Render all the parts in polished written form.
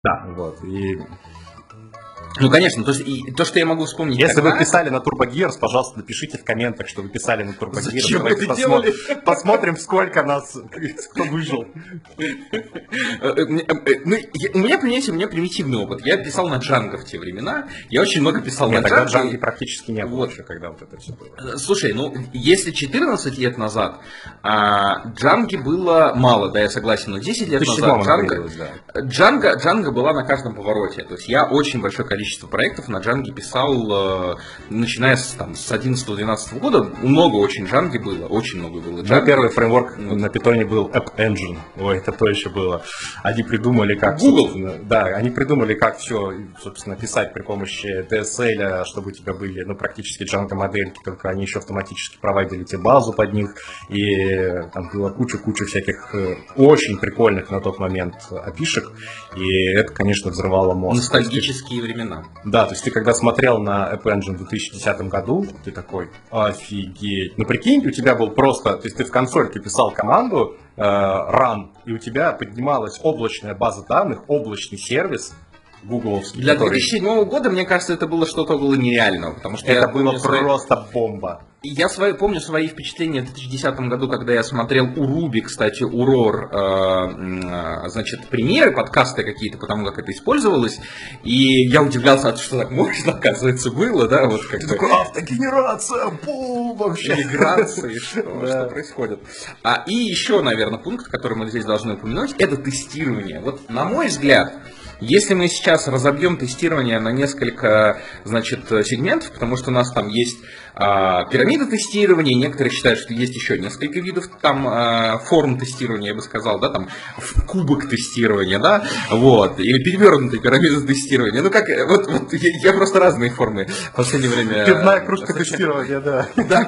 Да. Вот. И Ну, конечно, то есть, и то, что я могу вспомнить. если тогда... вы писали на TurboGears, пожалуйста, напишите в комментах, что вы писали на TurboGears. Зачем вы это делали? Посмотрим, сколько нас, кто выжил. У меня, понимаете, примитивный опыт. Я писал на Django в те времена. Я очень много писал на Django. Тогда Django практически не было еще, когда вот это все было. Слушай, ну, если 14 лет назад Django было мало, да, я согласен, но 10 лет назад Django была на каждом повороте. То есть я очень большое количество проектов на Django писал, начиная с 11-12 года. Много очень Django было, очень много было Django. Первый фреймворк на Python был App Engine. Ой, это то еще было. Они придумали, как... Google. Да, они придумали, как все, собственно, писать при помощи DSL, чтобы у тебя были, практически Django модельки, только они еще автоматически проводили тебе базу под них. И там было куча всяких очень прикольных на тот момент API-шек. И это, конечно, взрывало мозг. Ностальгические времена. Да, то есть ты когда смотрел на App Engine в 2010 году, ты такой, офигеть. Ну прикинь, у тебя был просто, то есть ты в консольке писал команду run, и у тебя поднималась облачная база данных, облачный сервис гугловский. Для 2007 года, мне кажется, это было что-то около нереального, потому что это было просто бомба. Я помню свои впечатления в 2010 году, когда я смотрел у Руби, кстати, у Рор, значит, примеры, подкасты какие-то по тому, как это использовалось, и я удивлялся, что так можно, оказывается, было, да, вот как такой, автогенерация, бум, вообще. Миграции, что происходит. И еще, наверное, пункт, который мы здесь должны упомянуть, это тестирование. Вот, на мой взгляд, если мы сейчас разобьем тестирование на несколько, значит, сегментов, потому что у нас там есть пирамида тестирования, некоторые считают, что есть еще несколько видов там форм тестирования, я бы сказал, да, там кубок тестирования, да, вот, или перевернутая пирамида тестирования. Ну как, вот я просто разные формы в последнее время. Пивная кружка тестирования, да.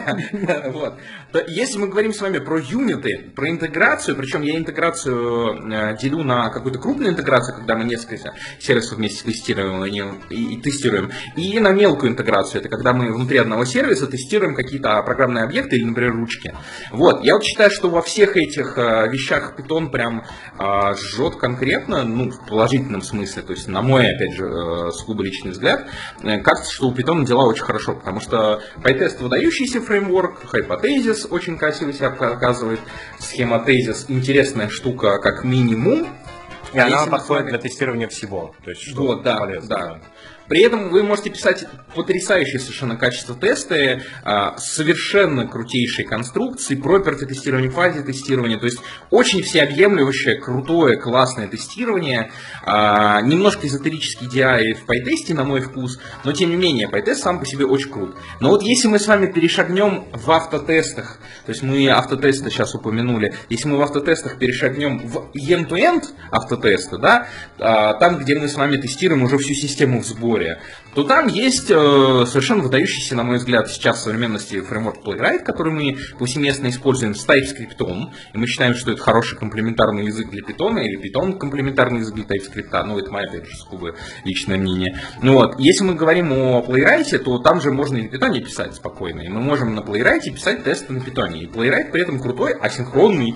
Да, вот. Если мы говорим с вами про юниты, про интеграцию, причем я интеграцию делю на какую-то крупную интеграцию, когда мы несколько сервисов вместе тестируем и тестируем, и на мелкую интеграцию, это когда мы внутри одного сервиса тестируем какие-то программные объекты или, например, ручки. Вот, я вот считаю, что во всех этих вещах Python прям жжет конкретно, в положительном смысле, то есть на мой, опять же, сугубо личный взгляд, кажется, что у Python дела очень хорошо, потому что PyTest выдающийся фреймворк, Hypothesis очень красиво себя показывает, Schemathesis интересная штука как минимум. И она подходит для тестирования всего. То есть, что вот, да, полезно, да. При этом вы можете писать потрясающие совершенно качество тесты, совершенно крутейшие конструкции, property тестирование, фазе тестирования, то есть очень всеобъемлющее, крутое, классное тестирование, немножко эзотерический DI в PyTest, на мой вкус, но тем не менее, PyTest сам по себе очень крут. Но вот если мы с вами перешагнем в автотестах, то есть мы автотесты сейчас упомянули, если мы в автотестах перешагнем в end-to-end автотесты, да, там, где мы с вами тестируем уже всю систему в сборе, то там есть совершенно выдающийся, на мой взгляд, сейчас в современности фреймворк Playwright, который мы повсеместно используем с TypeScript, и мы считаем, что это хороший комплементарный язык для Python, или Python комплементарный язык для TypeScript, это мое, опять же, сугубо личное мнение. Вот. Если мы говорим о Playwright, то там же можно и на Python писать спокойно, и мы можем на Playwright писать тесты на Python, и Playwright при этом крутой, асинхронный,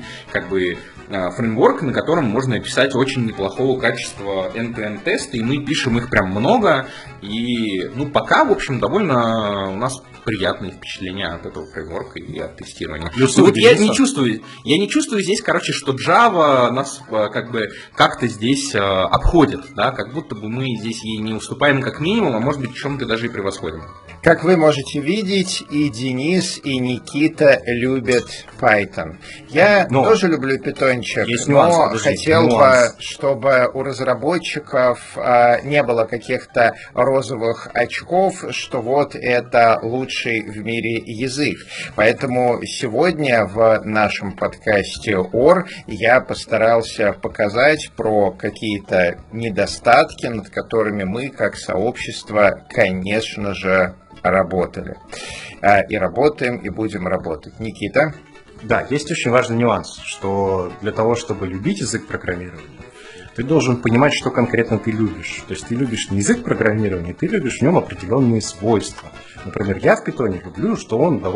фреймворк, на котором можно писать очень неплохого качества end-to-end тесты, и мы пишем их прям много, и пока, в общем, довольно у нас приятные впечатления от этого фреймворка и от тестирования. Я не чувствую здесь, что Java нас как-то здесь обходит, да, как будто бы мы здесь ей не уступаем как минимум, а может быть в чем-то даже и превосходим. Как вы можете видеть, и Денис, и Никита любят Python. Я тоже люблю питончик, но хотел бы, чтобы у разработчиков не было каких-то розовых очков, что вот это лучший в мире язык. Поэтому сегодня в нашем подкасте OR я постарался показать про какие-то недостатки, над которыми мы, как сообщество, конечно же, работали. И работаем, и будем работать. Никита? Да, есть очень важный нюанс, что для того, чтобы любить язык программирования, ты должен понимать, что конкретно ты любишь. То есть ты любишь не язык программирования, ты любишь в нем определенные свойства. Например, я в Python люблю, что он довольно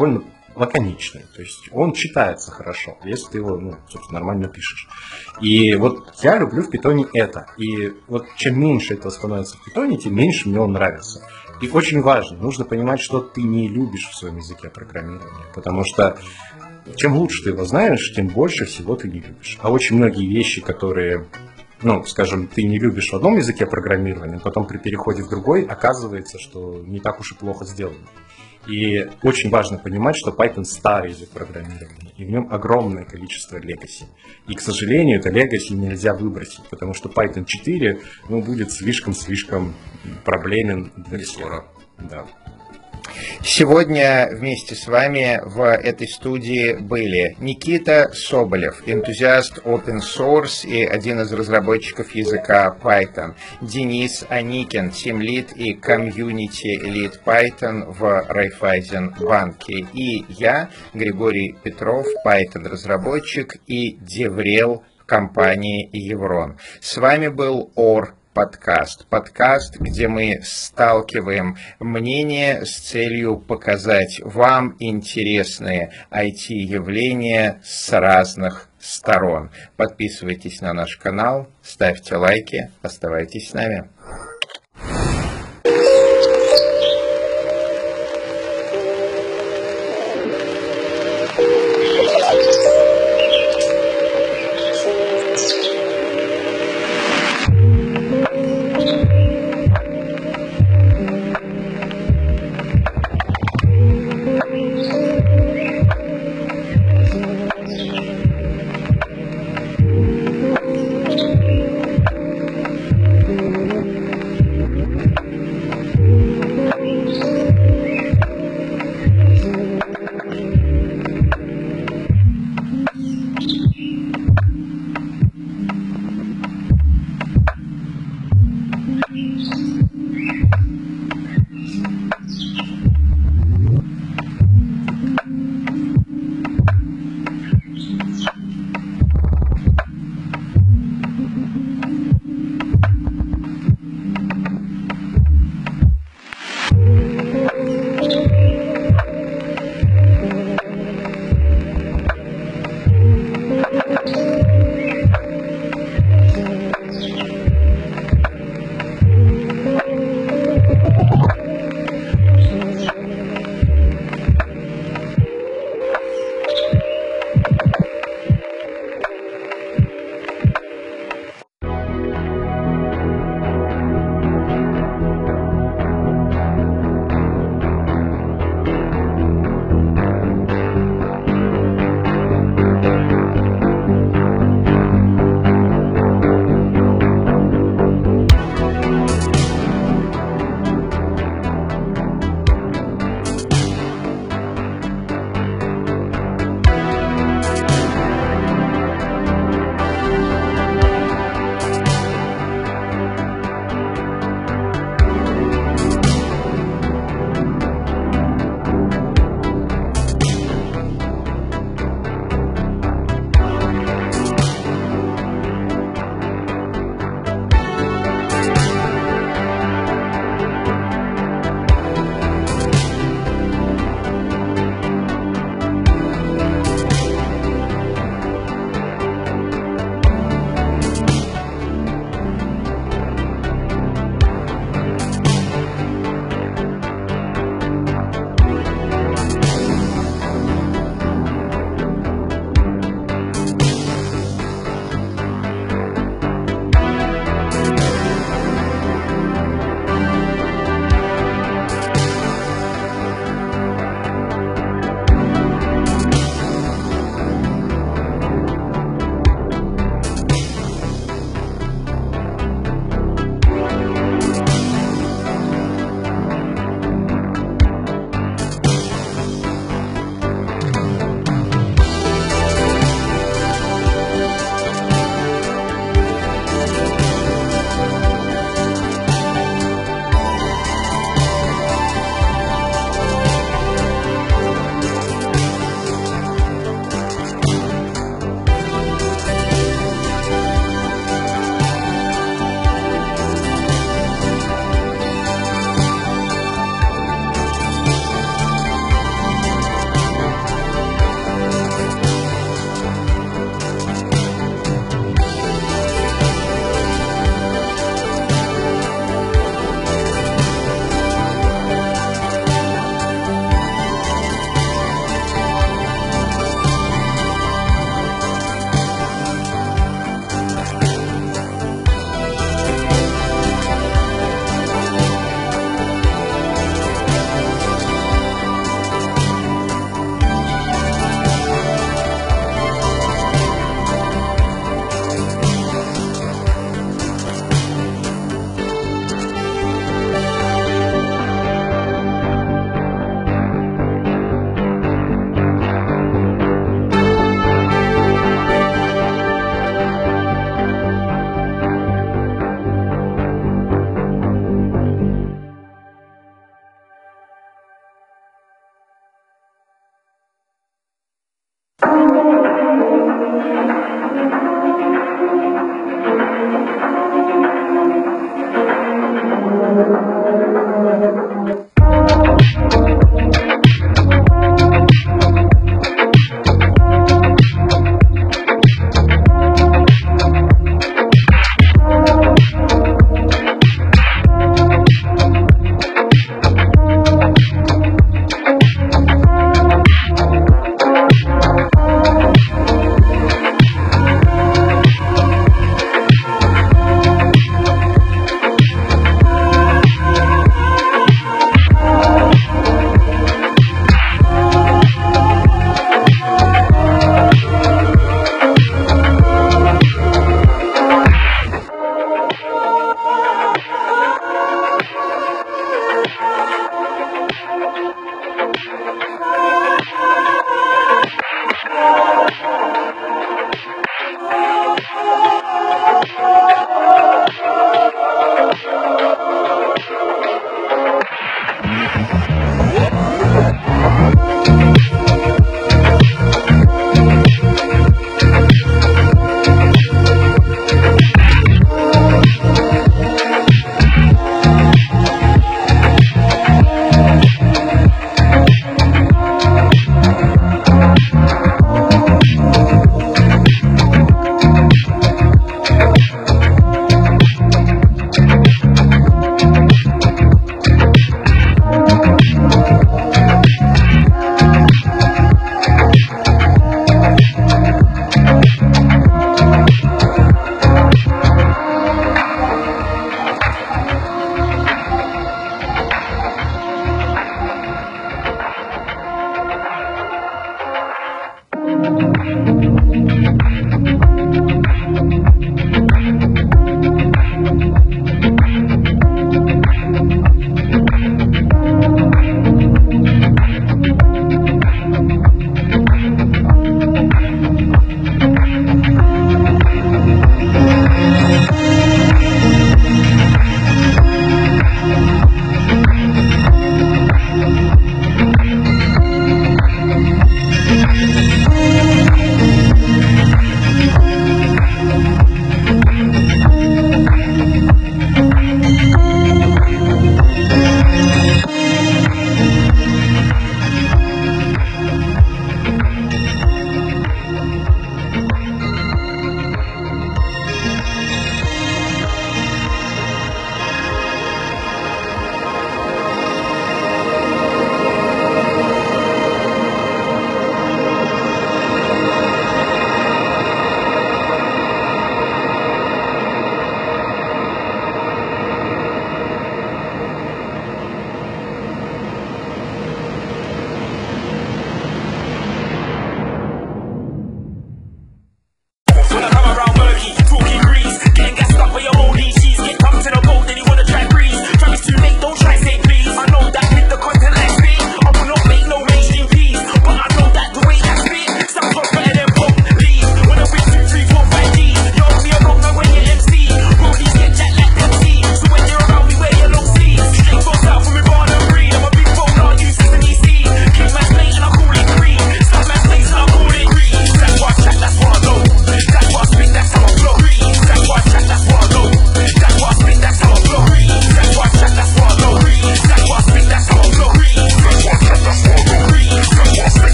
лаконичный, то есть он читается хорошо, если ты его, ну, собственно, нормально пишешь. И вот я люблю в питоне это. И вот чем меньше этого становится в питоне, тем меньше мне он нравится. И очень важно, нужно понимать, что ты не любишь в своем языке программирования, потому что чем лучше ты его знаешь, тем больше всего ты не любишь. А очень многие вещи, которые, ну, скажем, ты не любишь в одном языке программирования, потом при переходе в другой оказывается, что не так уж и плохо сделано. И очень важно понимать, что Python старый язык программирования, и в нем огромное количество legacy. И, к сожалению, это legacy нельзя выбросить, потому что Python 4, ну, будет слишком проблемен для всех. Да. Сегодня вместе с вами в этой студии были Никита Соболев, энтузиаст open source и один из разработчиков языка Python, Денис Аникин, тимлид и комьюнити лид Python в Райффайзенбанке, и я, Григорий Петров, Python-разработчик и деврел в компании Еврон. С вами был подкаст, где мы сталкиваем мнения с целью показать вам интересные IT-явления с разных сторон. Подписывайтесь на наш канал, ставьте лайки, оставайтесь с нами.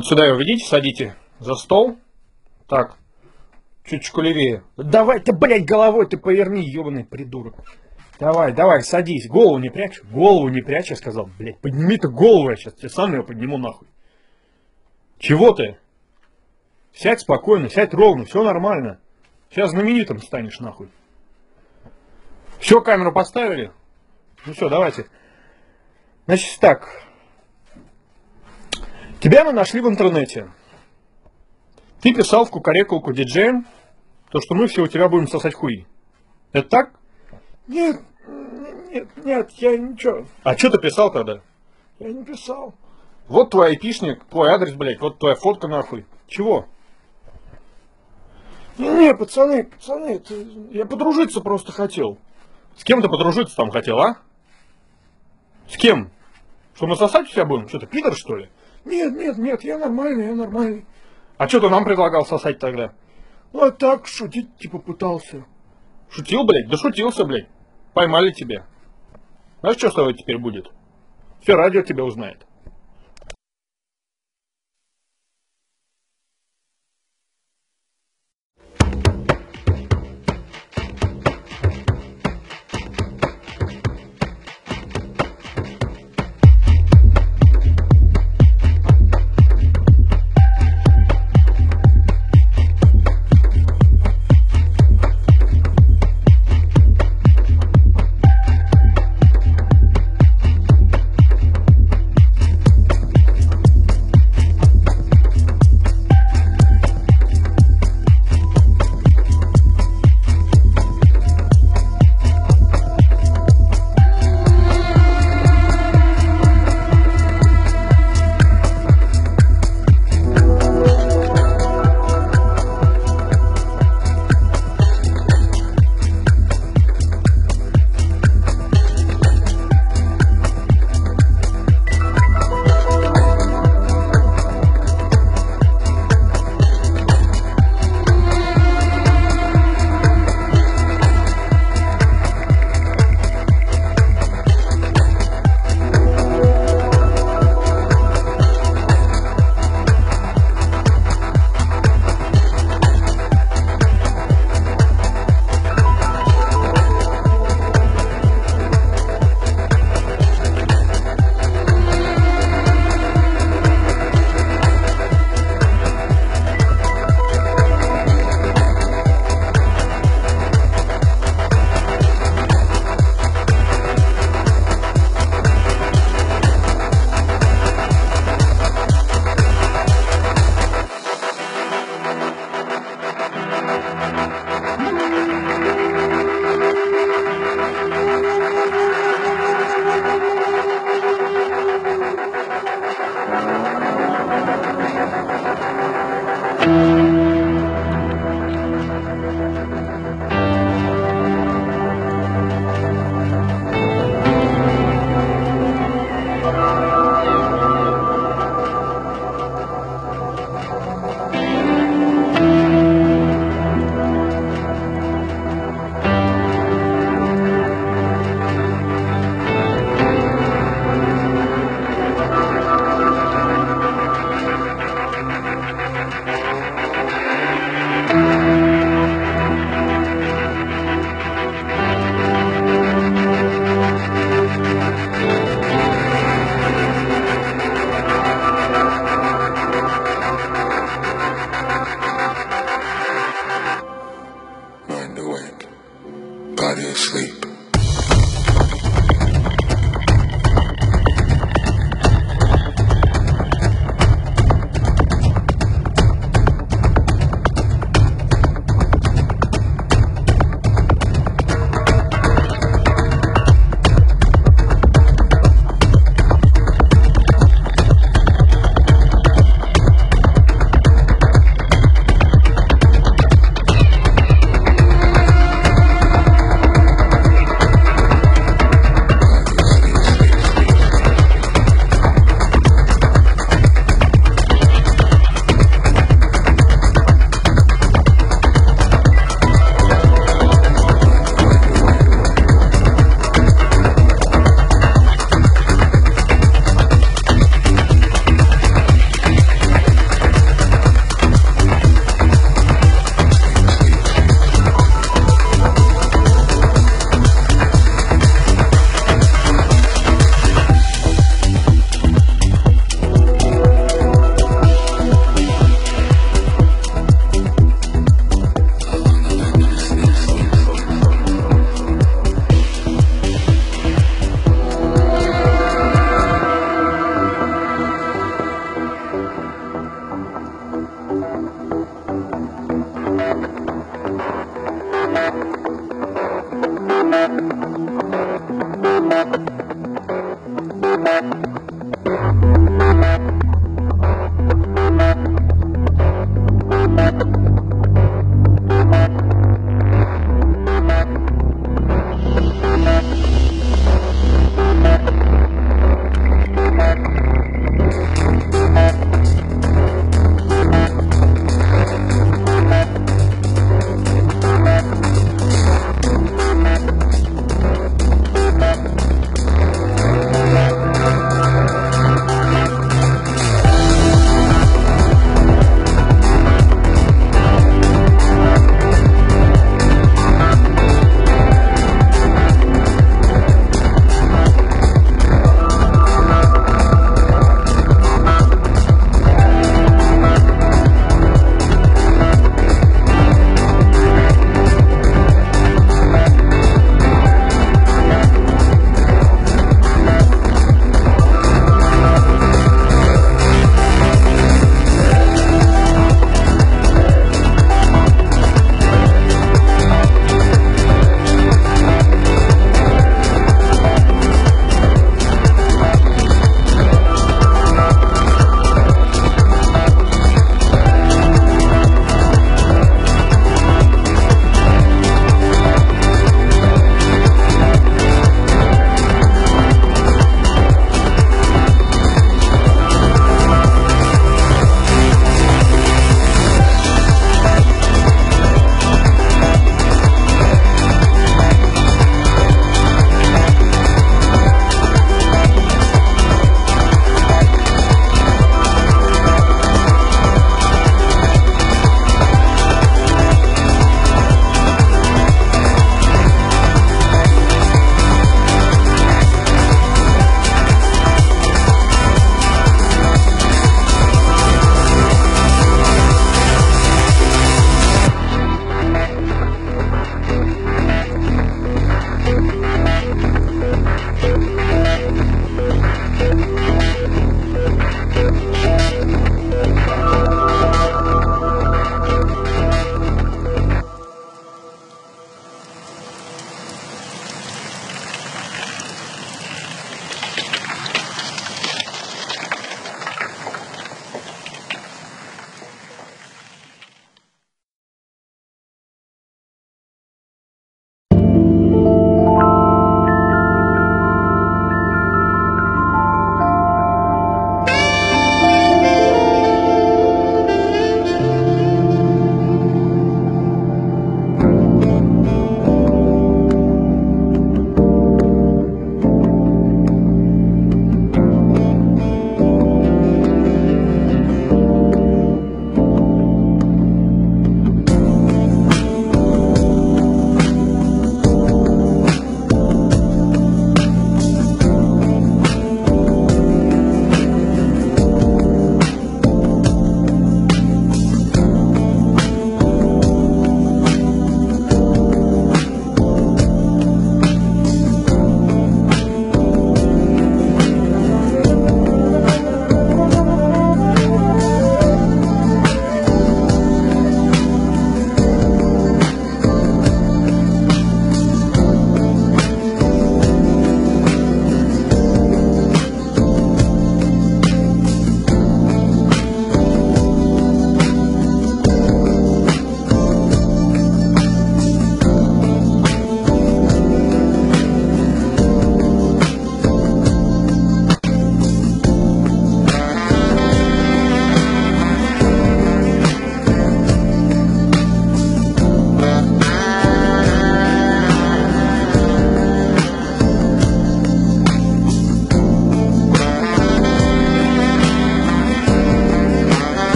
Вот сюда его ведите, садите за стол. Так, чуть-чуть левее. Давай ты, блядь, головой ты поверни, ебаный придурок. Давай, давай, садись. Голову не прячь. Голову не прячь, я сказал. Блядь, подними ты голову, я сейчас тебе сам ее подниму нахуй. Чего ты? Сядь спокойно, сядь ровно, все нормально. Сейчас знаменитым станешь нахуй. Все, камеру поставили? Ну все, давайте. Значит так. Тебя мы нашли в интернете. Ты писал в кукарекулку диджеем, то, что мы все у тебя будем сосать хуи. Это так? Нет, нет, я ничего. А что ты писал тогда? Я не писал. Вот твой айпишник, твой адрес, блядь, вот твоя фотка нахуй. Чего? Не, пацаны, я подружиться просто хотел. С кем ты подружиться там хотел, а? С кем? Что мы сосать у тебя будем? Что ты, пидор, что ли? Нет, я нормальный. А что ты нам предлагал сосать тогда? Ну, а так, шутить, типа, пытался. Шутил, блядь? Да шутился, блядь. Поймали тебя. Знаешь, что с тобой теперь будет? Все радио тебя узнает.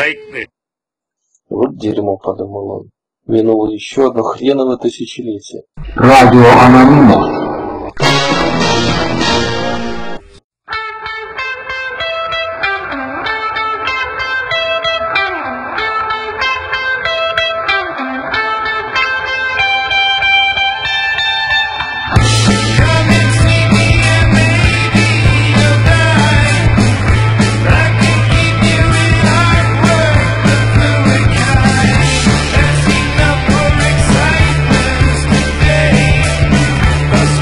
Вот дерьмо, подумал он. Минуло еще одно хреново тысячелетие. Радио Анонимус. That's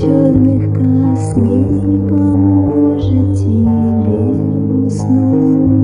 черных камней поможет тебе уснуть.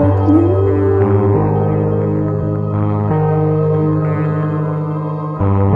Смотрят в мои окна.